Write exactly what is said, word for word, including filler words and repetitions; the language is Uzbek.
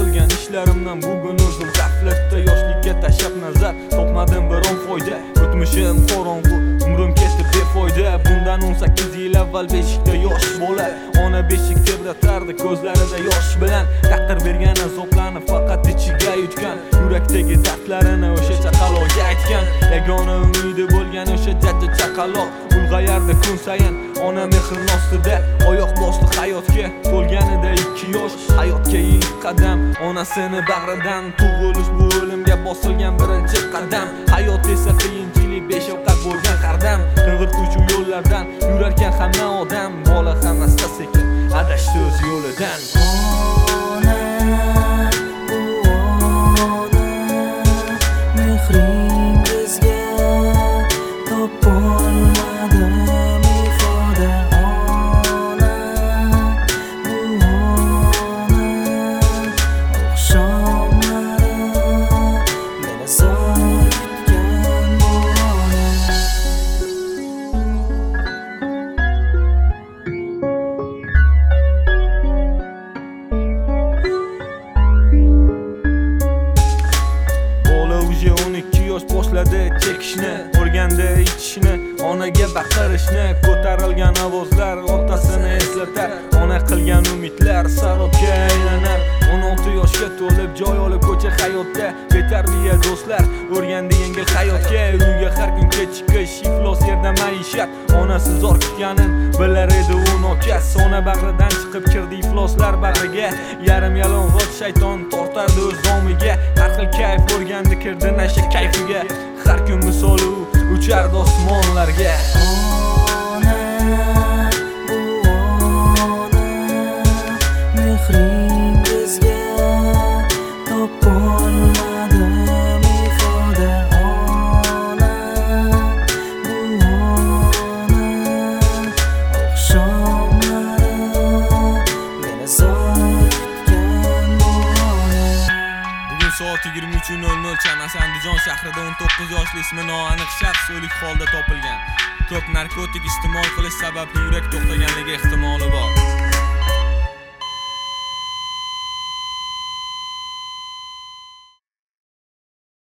qilgan ishlarimdan bugun o'zim g'aflatda yoshlikka tashlab nazar topmadim biron foyda. O'tmishim qorong'u, umrim ketdi befoyda. Bundan o'n sakkiz yil avval beshikda yosh bola ona beshik tebratardi ko'zlarida yosh bilan. Taqdir bergan azoblarni faqat ichiga yutgan, yurakdagi dardlarini o'sha chaqaloqga aytgan. Yagona umidi bo'lgan o'sha jaddi chaqaloq ulg'ayardi kun sayin ona mehrini ostida. Oyoq bosdi hayotga to'lganida ikki yosh, hayotga ilk qadam onasini bag'ridan. Tug'ilish bu o'limga bosilgan birinchi qadam. Hayot esa qiyinchilik beshafqat bo'lgan qardam. Qing'ir-quchuq yo'llardan yurarkan hamma odam, bola ham asta-sekin adashdi o'z yo'lidan. Ona, bu ona, mehringizga topolmadim ifoda. Ona, bu ona, oqshomlari meni zor kutgan bu ona. o'n ikki yosh boshladi chekishni, o'rgandi ichishni, onaga baqirishni. Ko'tarilgan ovozlar otasini eslatar, ona qilgan umidlar sarobga aylanar. o'n olti yoshga to'lib joy olib ko'cha hayotda, betarbiya do'stlar o'rgandi yengil hayotga. Uyga har kun kechikish, iflos yerda maishat, onasi zor kutganin bilar edi u nokas. Ona bag'ridan chiqib kirdi ifloslar bag'riga, yarim yalang'och shayton tortardi o'z domiga. Har xil kayf o'rgandi kirdi nasha kayfiga, har kun misoli u uchardi osmonlarga. Ona, bu ona, mehringizga topolmadim ifoda. Ona, bu ona, oqshomlari meni zor kutgan bu ona. Bugun soat yigirma uch nol nol Chanasi Andijon shahrida o'n to'qqiz yoshli ismi noaniq shaxs o'lik holda topilgan. Ko'p narkotik iste'mol qilish sababli yurak to'xtaganligi ehtimoli bor.